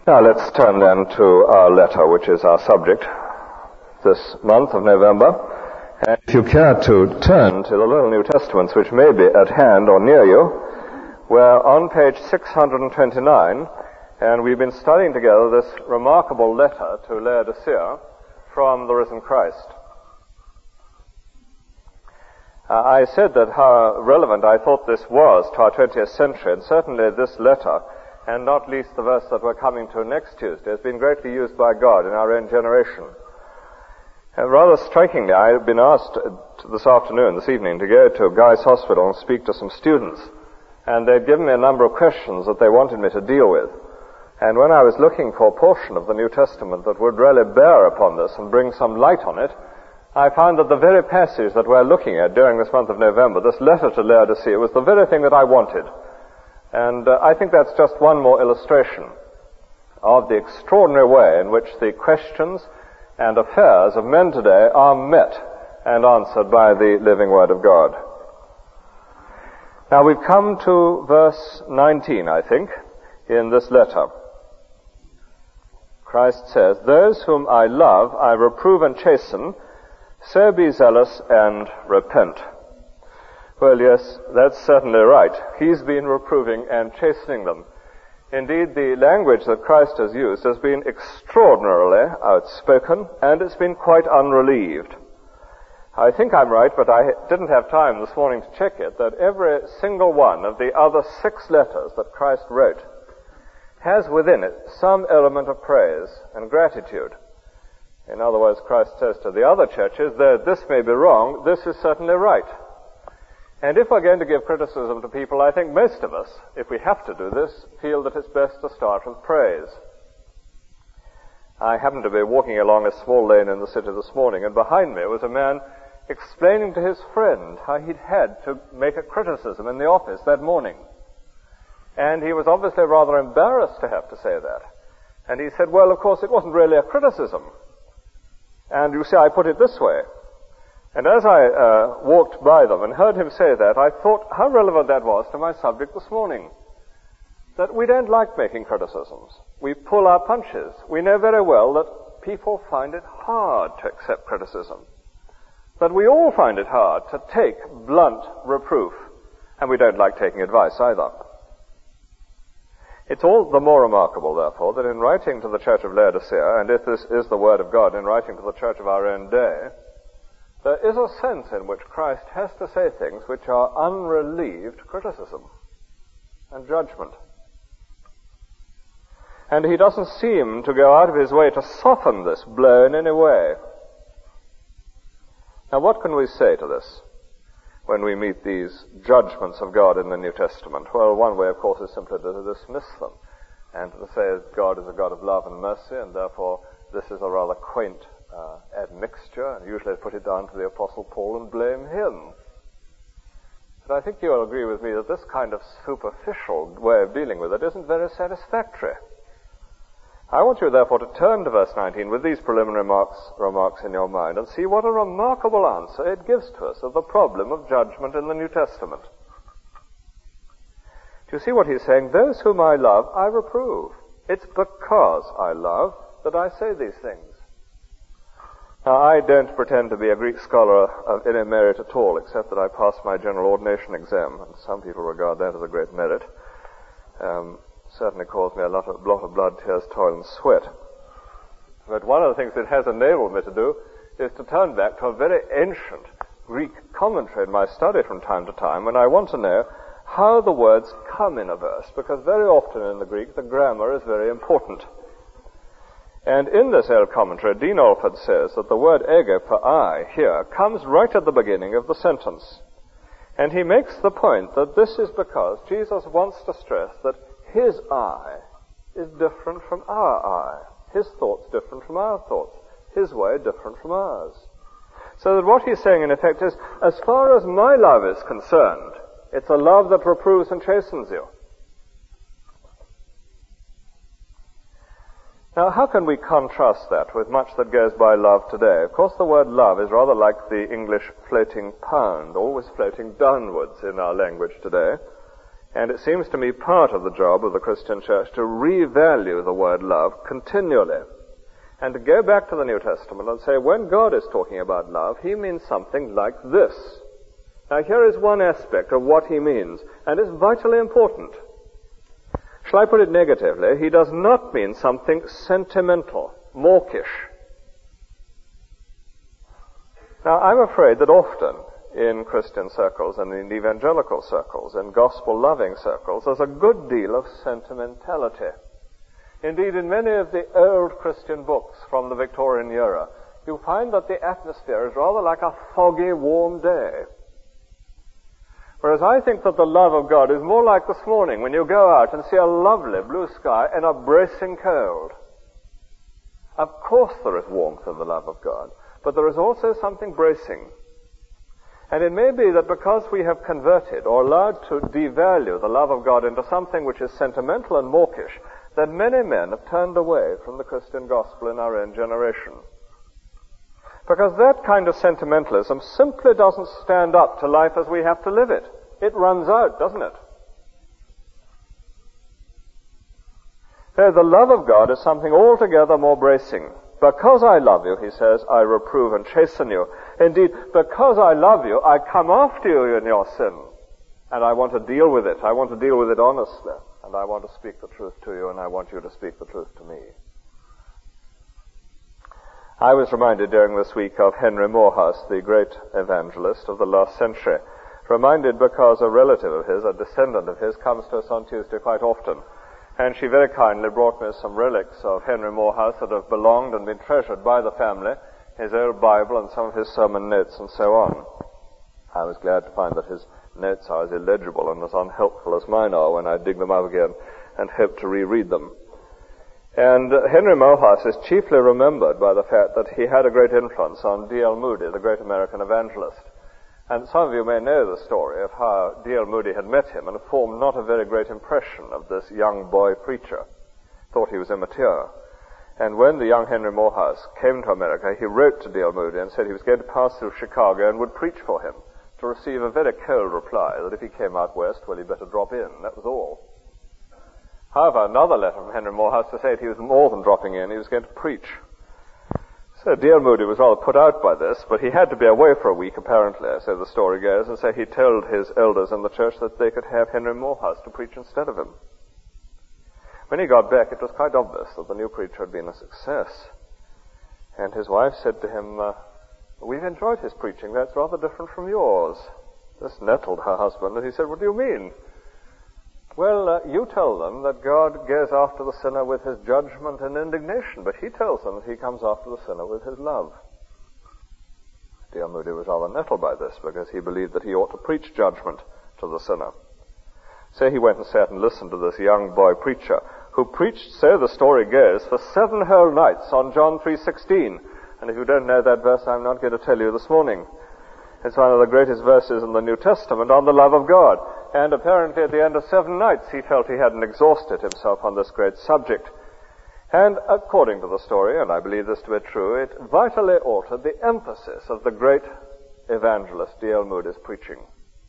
Now let's turn then to our letter, which is our subject this month of November. And if you care to turn to the little New Testaments which may be at hand or near you, we're on page 629, and we've been studying together this remarkable letter to Laodicea from the risen Christ. I said that how relevant I thought this was to our 20th century, and certainly this letter, and not least the verse that we're coming to next Tuesday, has been greatly used by God in our own generation. And rather strikingly, I have been asked this evening, to go to Guy's Hospital and speak to some students. And they'd given me a number of questions that they wanted me to deal with. And when I was looking for a portion of the New Testament that would really bear upon this and bring some light on it, I found that the very passage that we're looking at during this month of November, this letter to Laodicea, was the very thing that I wanted. And I think that's just one more illustration of the extraordinary way in which the questions and affairs of men today are met and answered by the living Word of God. Now we've come to verse 19, I think, in this letter. Christ says, "Those whom I love I reprove and chasten, so be zealous and repent." Well, yes, that's certainly right. He's been reproving and chastening them. Indeed, the language that Christ has used has been extraordinarily outspoken, and it's been quite unrelieved. I think I'm right, but I didn't have time this morning to check it, that every single one of the other 6 letters that Christ wrote has within it some element of praise and gratitude. In other words, Christ says to the other churches, though this may be wrong, this is certainly right. And if we're going to give criticism to people, I think most of us, if we have to do this, feel that it's best to start with praise. I happened to be walking along a small lane in the city this morning, and behind me was a man explaining to his friend how he'd had to make a criticism in the office that morning. And he was obviously rather embarrassed to have to say that. And he said, well, of course, it wasn't really a criticism. And you see, I put it this way. And as I walked by them and heard him say that, I thought how relevant that was to my subject this morning. That we don't like making criticisms. We pull our punches. We know very well that people find it hard to accept criticism. That we all find it hard to take blunt reproof. And we don't like taking advice either. It's all the more remarkable, therefore, that in writing to the church of Laodicea, and if this is the word of God, in writing to the church of our own day, there is a sense in which Christ has to say things which are unrelieved criticism and judgment. And he doesn't seem to go out of his way to soften this blow in any way. Now what can we say to this when we meet these judgments of God in the New Testament? Well, one way, of course, is simply to dismiss them and to say that God is a God of love and mercy, and therefore this is a rather quaint admixture, and usually put it down to the Apostle Paul and blame him. But I think you'll agree with me that this kind of superficial way of dealing with it isn't very satisfactory. I want you, therefore, to turn to verse 19 with these preliminary remarks in your mind and see what a remarkable answer it gives to us of the problem of judgment in the New Testament. Do you see what he's saying? Those whom I love, I reprove. It's because I love that I say these things. Now, I don't pretend to be a Greek scholar of any merit at all, except that I passed my general ordination exam, and some people regard that as a great merit. Certainly caused me a lot of blood, tears, toil, and sweat. But one of the things it has enabled me to do is to turn back to a very ancient Greek commentary in my study from time to time, when I want to know how the words come in a verse, because very often in the Greek the grammar is very important. And in this old commentary, Dean Alford says that the word ego for I here comes right at the beginning of the sentence. And he makes the point that this is because Jesus wants to stress that his I is different from our I. His thoughts different from our thoughts. His way different from ours. So that what he's saying in effect is, as far as my love is concerned, it's a love that reproves and chastens you. Now, how can we contrast that with much that goes by love today? Of course, the word love is rather like the English floating pound, always floating downwards in our language today. And it seems to me part of the job of the Christian church to revalue the word love continually. And to go back to the New Testament and say, when God is talking about love, he means something like this. Now here is one aspect of what he means, and it's vitally important. Shall I put it negatively? He does not mean something sentimental, mawkish. Now I'm afraid that often in Christian circles and in evangelical circles and gospel-loving circles, there's a good deal of sentimentality. Indeed, in many of the old Christian books from the Victorian era, you find that the atmosphere is rather like a foggy, warm day. Whereas I think that the love of God is more like this morning when you go out and see a lovely blue sky and a bracing cold. Of course there is warmth in the love of God, but there is also something bracing. And it may be that because we have converted or allowed to devalue the love of God into something which is sentimental and mawkish, that many men have turned away from the Christian gospel in our own generation. Because that kind of sentimentalism simply doesn't stand up to life as we have to live it. It runs out, doesn't it? So the love of God is something altogether more bracing. Because I love you, he says, I reprove and chasten you. Indeed, because I love you, I come after you in your sin. And I want to deal with it. I want to deal with it honestly. And I want to speak the truth to you, and I want you to speak the truth to me. I was reminded during this week of Henry Morehouse, the great evangelist of the last century. Reminded because a relative of his, a descendant of his, comes to us on Tuesday quite often. And she very kindly brought me some relics of Henry Morehouse that have belonged and been treasured by the family, his old Bible and some of his sermon notes and so on. I was glad to find that his notes are as illegible and as unhelpful as mine are when I dig them up again and hope to reread them. And Henry Morehouse is chiefly remembered by the fact that he had a great influence on D.L. Moody, the great American evangelist. And some of you may know the story of how D.L. Moody had met him and formed not a very great impression of this young boy preacher. Thought he was immature. And when the young Henry Morehouse came to America, he wrote to D.L. Moody and said he was going to pass through Chicago and would preach for him, to receive a very cold reply that if he came out west, well, he'd better drop in. That was all. However, another letter from Henry Morehouse to say that he was more than dropping in, he was going to preach. So D.L. Moody was rather put out by this, but he had to be away for a week, apparently, so the story goes, and so he told his elders in the church that they could have Henry Morehouse to preach instead of him. When he got back, it was quite obvious that the new preacher had been a success. And his wife said to him, we've enjoyed his preaching, that's rather different from yours. This nettled her husband, and he said, what do you mean? Well, you tell them that God goes after the sinner with his judgment and indignation, but he tells them that he comes after the sinner with his love. D.L. Moody was rather nettled by this, because he believed that he ought to preach judgment to the sinner. So he went and sat and listened to this young boy preacher, who preached, so the story goes, for 7 whole nights on John 3:16. And if you don't know that verse, I'm not going to tell you this morning. It's one of the greatest verses in the New Testament on the love of God. And apparently at the end of 7 nights, he felt he hadn't exhausted himself on this great subject. And according to the story, and I believe this to be true, it vitally altered the emphasis of the great evangelist D.L. Moody's preaching.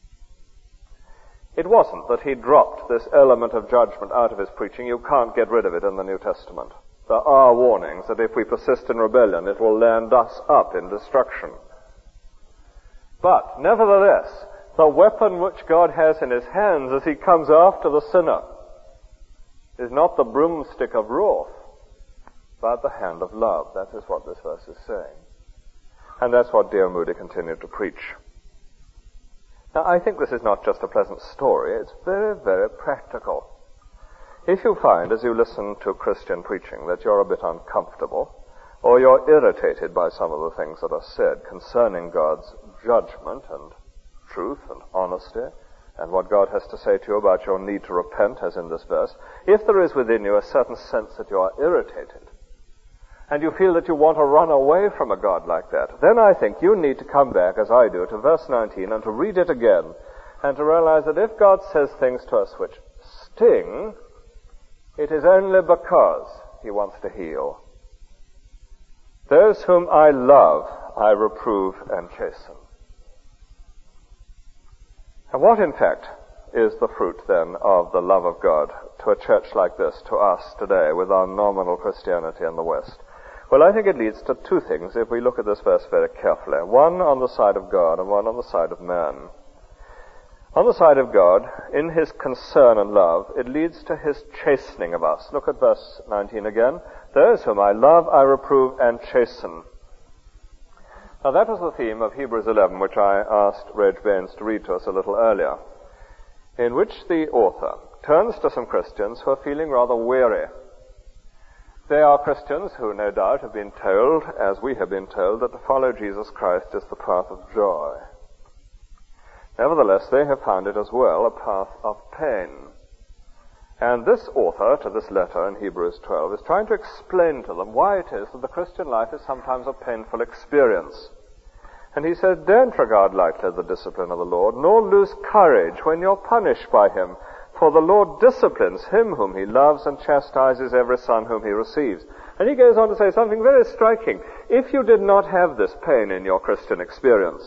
It wasn't that he dropped this element of judgment out of his preaching. You can't get rid of it in the New Testament. There are warnings that if we persist in rebellion, it will land us up in destruction. But, nevertheless, the weapon which God has in his hands as he comes after the sinner is not the broomstick of wrath, but the hand of love. That is what this verse is saying. And that's what D.L. Moody continued to preach. Now, I think this is not just a pleasant story. It's very, very practical. If you find, as you listen to Christian preaching, that you're a bit uncomfortable, or you're irritated by some of the things that are said concerning God's judgment and truth and honesty, and what God has to say to you about your need to repent, as in this verse, if there is within you a certain sense that you are irritated, and you feel that you want to run away from a God like that, then I think you need to come back, as I do, to verse 19 and to read it again, and to realize that if God says things to us which sting, it is only because he wants to heal. Those whom I love, I reprove and chasten. And what, in fact, is the fruit then of the love of God to a church like this, to us today, with our nominal Christianity in the West? Well, I think it leads to two things if we look at this verse very carefully. One on the side of God and one on the side of man. On the side of God, in his concern and love, it leads to his chastening of us. Look at verse 19 again. Those whom I love, I reprove and chasten. Now that was the theme of Hebrews 11, which I asked Reg Baines to read to us a little earlier, in which the author turns to some Christians who are feeling rather weary. They are Christians who no doubt have been told, as we have been told, that to follow Jesus Christ is the path of joy. Nevertheless, they have found it as well a path of pain. And this author to this letter in Hebrews 12 is trying to explain to them why it is that the Christian life is sometimes a painful experience. And he says, don't regard lightly the discipline of the Lord, nor lose courage when you're punished by him. For the Lord disciplines him whom he loves and chastises every son whom he receives. And he goes on to say something very striking. If you did not have this pain in your Christian experience,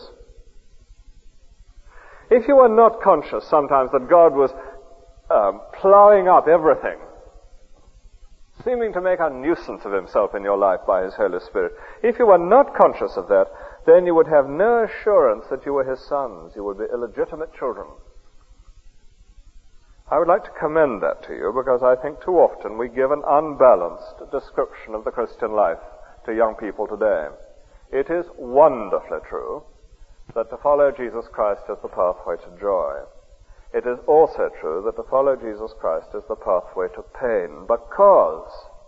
if you were not conscious sometimes that God was ploughing up everything, seeming to make a nuisance of himself in your life by his Holy Spirit, if you were not conscious of that, then you would have no assurance that you were his sons. You would be illegitimate children. I would like to commend that to you because I think too often we give an unbalanced description of the Christian life to young people today. It is wonderfully true that to follow Jesus Christ is the pathway to joy. It is also true that to follow Jesus Christ is the pathway to pain, because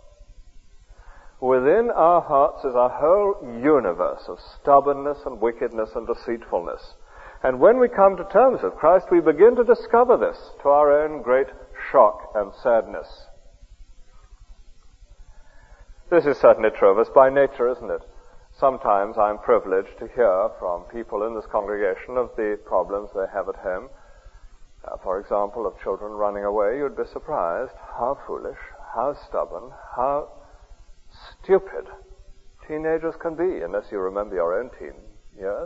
within our hearts is a whole universe of stubbornness and wickedness and deceitfulness. And when we come to terms with Christ, we begin to discover this to our own great shock and sadness. This is certainly true of us by nature, isn't it? Sometimes I'm privileged to hear from people in this congregation of the problems they have at home. For example, of children running away. You'd be surprised how foolish, how stubborn, how stupid teenagers can be, unless you remember your own teen years.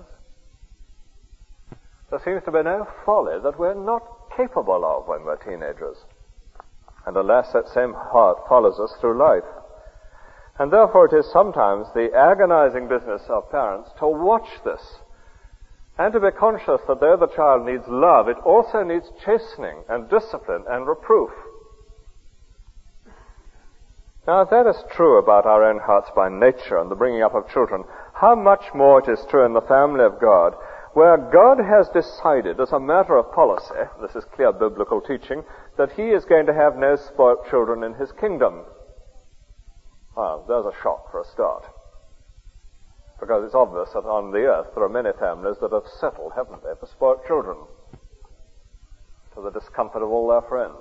There seems to be no folly that we're not capable of when we're teenagers. And alas, that same heart follows us through life. And therefore it is sometimes the agonizing business of parents to watch this and to be conscious that though the child needs love, it also needs chastening and discipline and reproof. Now, if that is true about our own hearts by nature and the bringing up of children, how much more it is true in the family of God, where God has decided as a matter of policy, this is clear biblical teaching, that he is going to have no spoilt children in his kingdom. Well, there's a shock for a start. Because it's obvious that on the earth there are many families that have settled, haven't they, for spoilt children, to the discomfort of all their friends.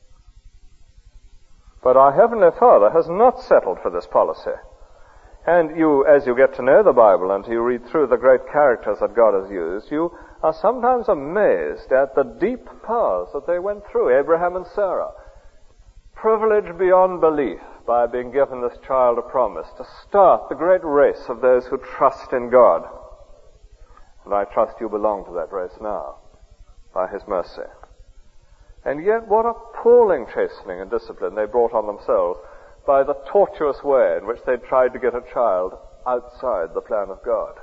But our Heavenly Father has not settled for this policy. And you, as you get to know the Bible and you read through the great characters that God has used, you are sometimes amazed at the deep paths that they went through, Abraham and Sarah. Privileged beyond belief by being given this child a promise to start the great race of those who trust in God. And I trust you belong to that race now, by his mercy. And yet what appalling chastening and discipline they brought on themselves by the tortuous way in which they tried to get a child outside the plan of God.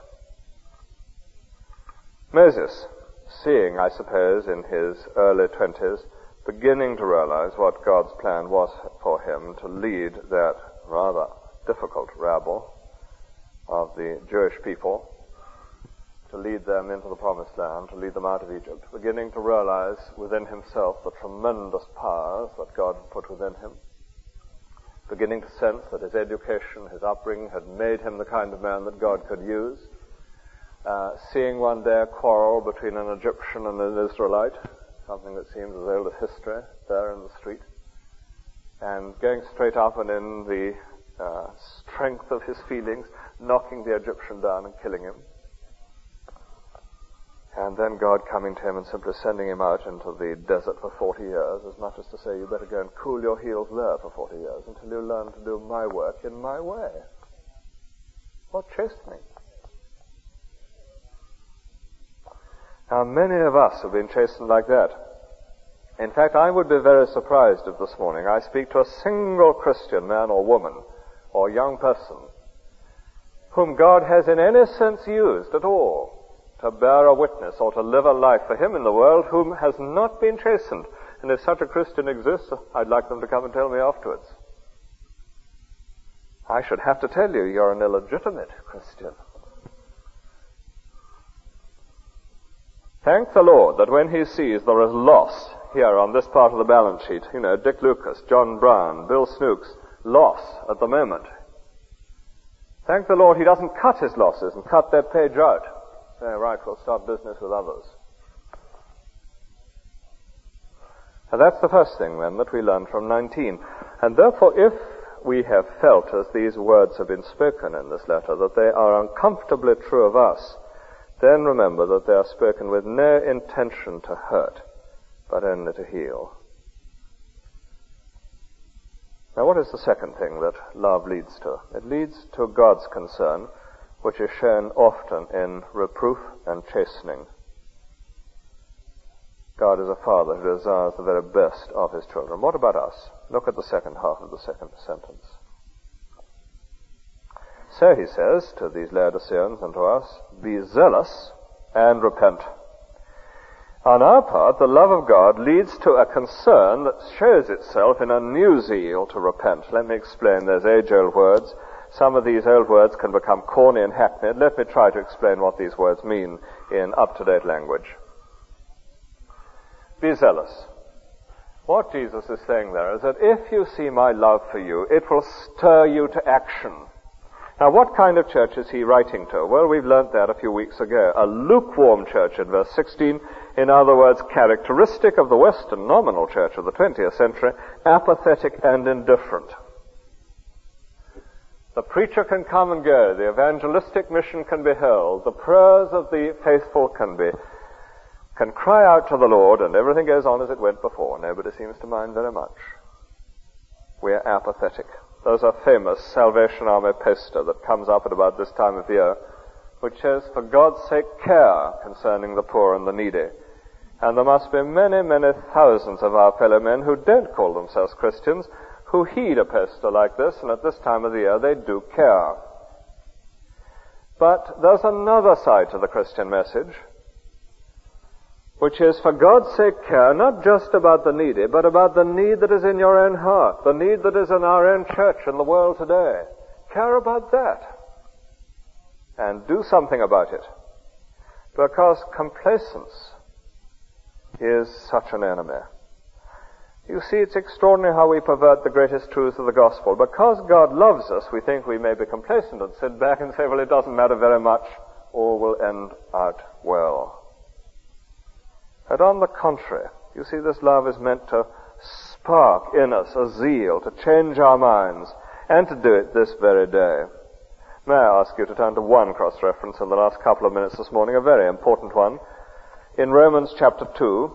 Moses, seeing, I suppose, in his early 20s, beginning to realize what God's plan was for him to lead that rather difficult rabble of the Jewish people, to lead them into the promised land, to lead them out of Egypt, beginning to realize within himself the tremendous powers that God had put within him, beginning to sense that his education, his upbringing had made him the kind of man that God could use, seeing one day a quarrel between an Egyptian and an Israelite, something that seems as old as history, there in the street, and going straight up and in the strength of his feelings, knocking the Egyptian down and killing him. And then God coming to him and simply sending him out into the desert for 40 years, as much as to say, you better go and cool your heels there for 40 years until you learn to do my work in my way. What chastening. Now, many of us have been chastened like that. In fact, I would be very surprised if this morning I speak to a single Christian man or woman or young person whom God has in any sense used at all to bear a witness or to live a life for him in the world whom has not been chastened. And if such a Christian exists, I'd like them to come and tell me afterwards. I should have to tell you, you're an illegitimate Christian. Thank the Lord that when he sees there is loss here on this part of the balance sheet, Dick Lucas, John Brown, Bill Snooks, loss at the moment. Thank the Lord he doesn't cut his losses and cut that page out. Say, right, we'll start business with others. And that's the first thing, then, that we learn from 19. And therefore, if we have felt, as these words have been spoken in this letter, that they are uncomfortably true of us, then remember that they are spoken with no intention to hurt, but only to heal. Now, what is the second thing that love leads to? It leads to God's concern, which is shown often in reproof and chastening. God is a father who desires the very best of his children. What about us? Look at the second half of the second sentence. So he says to these Laodiceans and to us, be zealous and repent. On our part, the love of God leads to a concern that shows itself in a new zeal to repent. Let me explain those age-old words. Some of these old words can become corny and hackneyed. Let me try to explain what these words mean in up-to-date language. Be zealous. What Jesus is saying there is that if you see my love for you, it will stir you to action. Now, what kind of church is he writing to? Well, we've learnt that a few weeks ago. A lukewarm church in verse 16. In other words, characteristic of the Western nominal church of the 20th century, apathetic and indifferent. The preacher can come and go. The evangelistic mission can be held. The prayers of the faithful can cry out to the Lord, and everything goes on as it went before. Nobody seems to mind very much. We are apathetic. There's a famous Salvation Army poster that comes up at about this time of year, which says, for God's sake, care concerning the poor and the needy. And there must be many, many thousands of our fellow men who don't call themselves Christians, who heed a poster like this, and at this time of the year they do care. But there's another side to the Christian message, which is, for God's sake, care not just about the needy, but about the need that is in your own heart, the need that is in our own church in the world today. Care about that. And do something about it. Because complacence is such an enemy. You see, it's extraordinary how we pervert the greatest truths of the gospel. Because God loves us, we think we may be complacent and sit back and say, well, it doesn't matter very much, all will end out well. But on the contrary, you see, this love is meant to spark in us a zeal, to change our minds, and to do it this very day. May I ask you to turn to one cross-reference in the last couple of minutes this morning, a very important one. In Romans chapter 2,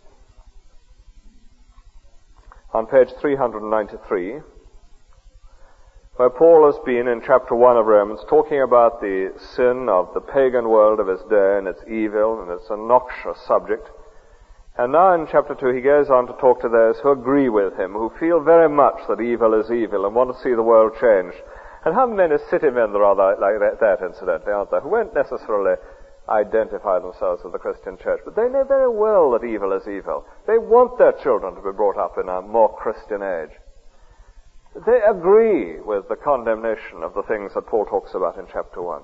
on page 393, where Paul has been in chapter 1 of Romans talking about the sin of the pagan world of his day and its evil, and it's a noxious subject. And now in chapter 2 he goes on to talk to those who agree with him, who feel very much that evil is evil and want to see the world changed. And how many city men there are like that incidentally, aren't there, who won't necessarily identify themselves with the Christian church, but they know very well that evil is evil. They want their children to be brought up in a more Christian age. They agree with the condemnation of the things that Paul talks about in chapter 1.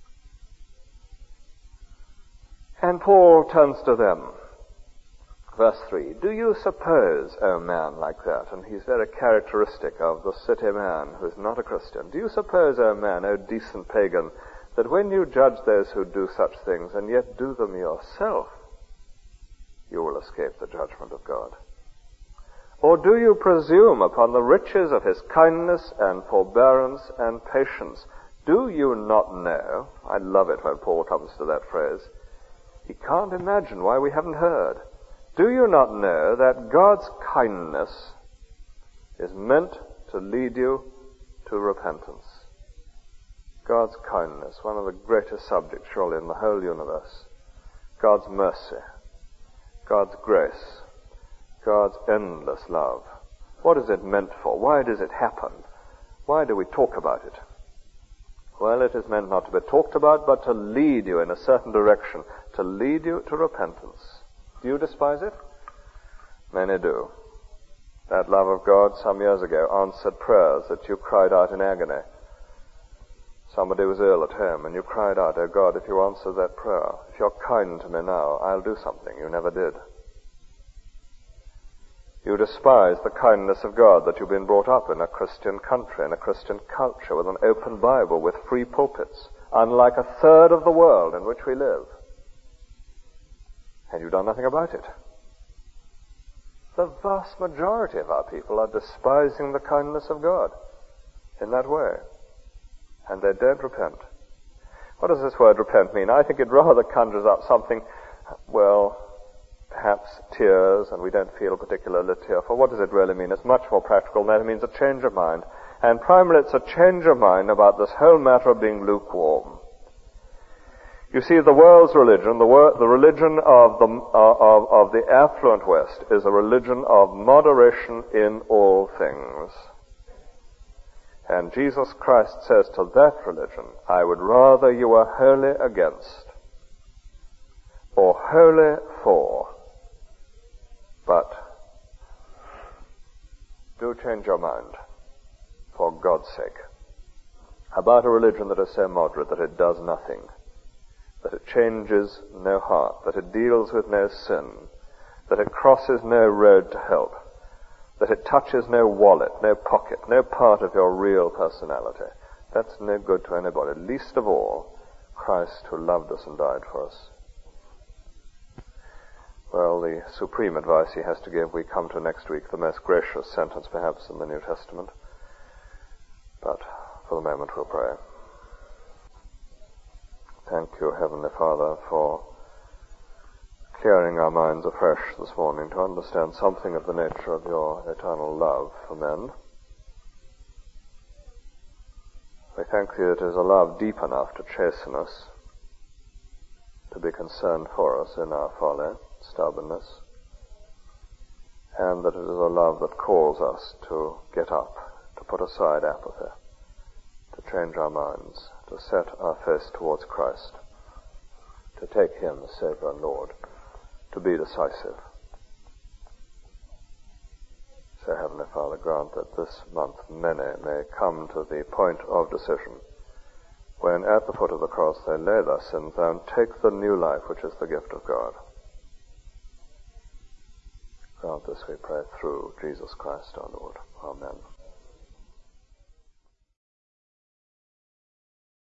And Paul turns to them. Verse 3, do you suppose, O man like that, and he's very characteristic of the city man who is not a Christian, do you suppose, O man, O decent pagan, that when you judge those who do such things and yet do them yourself, you will escape the judgment of God? Or do you presume upon the riches of his kindness and forbearance and patience? Do you not know? I love it when Paul comes to that phrase. He can't imagine why we haven't heard. Do you not know that God's kindness is meant to lead you to repentance? God's kindness, one of the greatest subjects surely in the whole universe. God's mercy, God's grace, God's endless love. What is it meant for? Why does it happen? Why do we talk about it? Well, it is meant not to be talked about, but to lead you in a certain direction, to lead you to repentance. Do you despise it? Many do. That love of God some years ago answered prayers that you cried out in agony. Somebody was ill at home and you cried out, "Oh God, if you answer that prayer, if you're kind to me now, I'll do something." You never did. You despise the kindness of God that you've been brought up in a Christian country, in a Christian culture, with an open Bible, with free pulpits, unlike a third of the world in which we live. And you've done nothing about it. The vast majority of our people are despising the kindness of God in that way. And they don't repent. What does this word repent mean? I think it rather conjures up something, well, perhaps tears, and we don't feel particularly tearful. What does it really mean? It's much more practical than that. It means a change of mind. And primarily it's a change of mind about this whole matter of being lukewarm. You see, the world's religion, the religion of the affluent West, is a religion of moderation in all things. And Jesus Christ says to that religion, "I would rather you were wholly against, or wholly for, but do change your mind, for God's sake, about a religion that is so moderate that it does nothing, that it changes no heart, that it deals with no sin, that it crosses no road to help, that it touches no wallet, no pocket, no part of your real personality. That's no good to anybody, least of all Christ who loved us and died for us." Well, the supreme advice he has to give, we come to next week, the most gracious sentence perhaps in the New Testament. But for the moment we'll pray. Thank you, Heavenly Father, for clearing our minds afresh this morning to understand something of the nature of your eternal love for men. We thank you that it is a love deep enough to chasten us, to be concerned for us in our folly, stubbornness, and that it is a love that calls us to get up, to put aside apathy, to change our minds, to set our face towards Christ, to take him as Savior and Lord, to be decisive. So, Heavenly Father, grant that this month many may come to the point of decision when at the foot of the cross they lay their sins down, take the new life which is the gift of God. Grant this, we pray, through Jesus Christ our Lord. Amen.